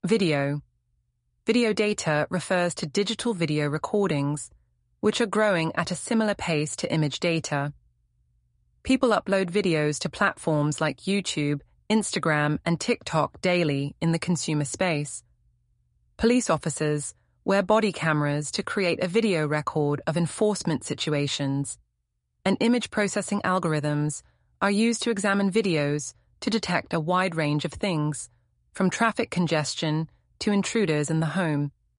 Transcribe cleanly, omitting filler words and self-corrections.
Video. Video data refers to digital video recordings, which are growing at a similar pace to image data. People upload videos to platforms like YouTube, Instagram, and TikTok daily in the consumer space. Police officers wear body cameras to create a video record of enforcement situations, and image processing algorithms are used to examine videos to detect a wide range of things, from traffic congestion to intruders in the home.